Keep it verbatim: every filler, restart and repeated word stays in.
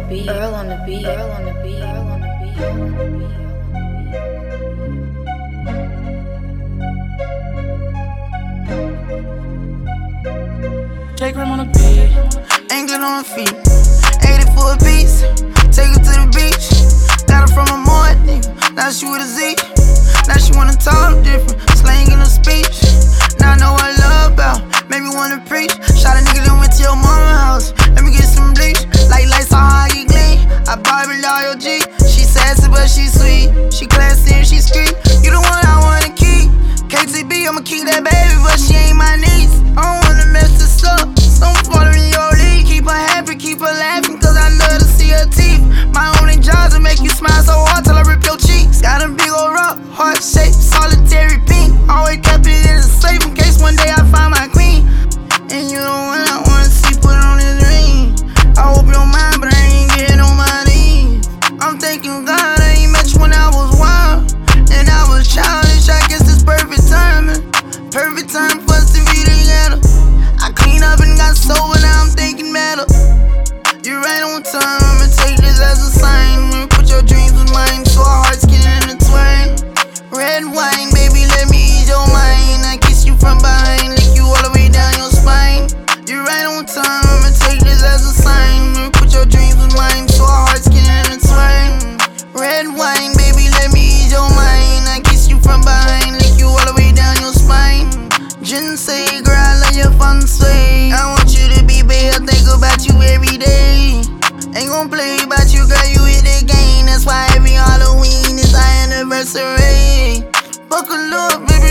the beat, Earl on the beat, Earl on the beat, Earl on the beat, Earl on the beat. Take Rim on the beat, England on the feet, eighty for a piece. Take her to the beach, got her from a morning. Now she with a Z, now she wanna talk different, slang in her speech. Now I know what I love about, made me wanna preach. Shot a nigga that went to your mama's house, let me get some bleach. Like lights on how you gleam, I Bible loyal G. She sassy but she sweet, she classy and she street. You the one I wanna keep, K T B, I'ma keep that baby, but she ain't my niece. I don't wanna mess this up, so I'm following your lead. Keep her happy, keep her laughing, cause I love to see her teeth. My only job to make you smile so hard till I rip your cheeks. Got a big old rock, heart shaped, solitary pink. Always kept it in a safe in case one day I find my queen. And you the one I wanna see put on this ring. I hope you don't mind, but I ain't getting on my knees. I'm thanking God I ain't met you when I was wild, and I was childish. I guess it's perfect timing, perfect time for us to be together. I clean up and got sober, now I'm thinking better. You're right on time, I'ma take this as a sign. Put your dreams with mine, so our hearts get intertwined. Red wine, baby, let me ease your mind. I kiss you from behind, lick you all the way down your spine. You're right on time, I'ma take this as a sign. Put your dreams with mine, so our hearts get intertwined. Red wine, baby, let me ease your mind. I kiss you from behind, lick you all the way down your spine. Jen say, girl, I love your fun sway. I want you to be babe, I think about you every day. Ain't gon' play about you, girl, you hit the game. That's why every Halloween is our anniversary. Buckle up, baby.